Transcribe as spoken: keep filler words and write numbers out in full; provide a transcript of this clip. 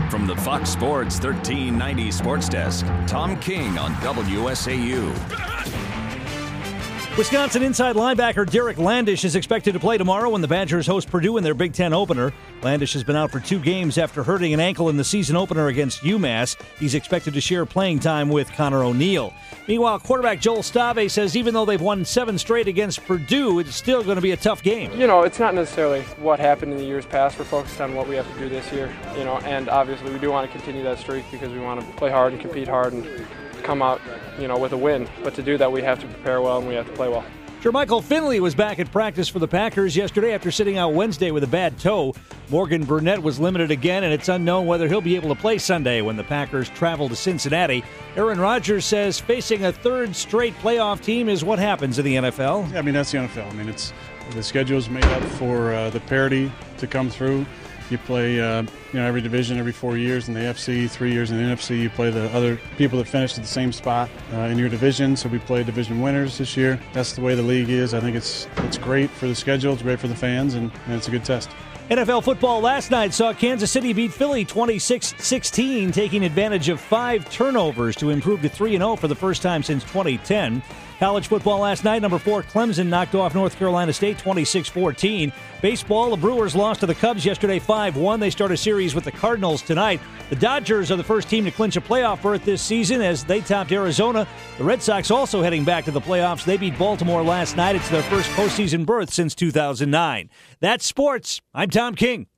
From the Fox Sports thirteen ninety Sports Desk, Tom King on W S A U. Wisconsin inside linebacker Derek Landish is expected to play tomorrow when the Badgers host Purdue in their Big Ten opener. Landish has been out for two games after hurting an ankle in the season opener against UMass. He's expected to share playing time with Connor O'Neill. Meanwhile, quarterback Joel Stave says even though they've won seven straight against Purdue, it's still going to be a tough game. You know, it's not necessarily what happened in the years past. We're focused on what we have to do this year, you know, and obviously we do want to continue that streak because we want to play hard and compete hard and come out, you know, with a win. But to do that, we have to prepare well and we have to play well. Jermichael Finley was back at practice for the Packers yesterday after sitting out Wednesday with a bad toe. Morgan Burnett was limited again, and it's unknown whether he'll be able to play Sunday when the Packers travel to Cincinnati. Aaron Rodgers says facing a third straight playoff team is what happens in the N F L. Yeah, I mean, that's the N F L. I mean, it's the schedule's made up for uh, the parity to come through. You play, uh, you know, every division every four years in the A F C, three years in the N F C. You play the other people that finished at the same spot uh, in your division. So we play division winners this year. That's the way the league is. I think it's it's great for the schedule. It's great for the fans, and, and it's a good test. N F L football last night saw Kansas City beat Philly twenty-six sixteen, taking advantage of five turnovers to improve to three and oh for the first time since twenty ten. College football last night, number four Clemson knocked off North Carolina State twenty-six fourteen. Baseball, the Brewers lost to the Cubs yesterday five one. They start a series with the Cardinals tonight. The Dodgers are the first team to clinch a playoff berth this season as they topped Arizona. The Red Sox also heading back to the playoffs. They beat Baltimore last night. It's their first postseason berth since two thousand nine. That's sports. I'm Tom King.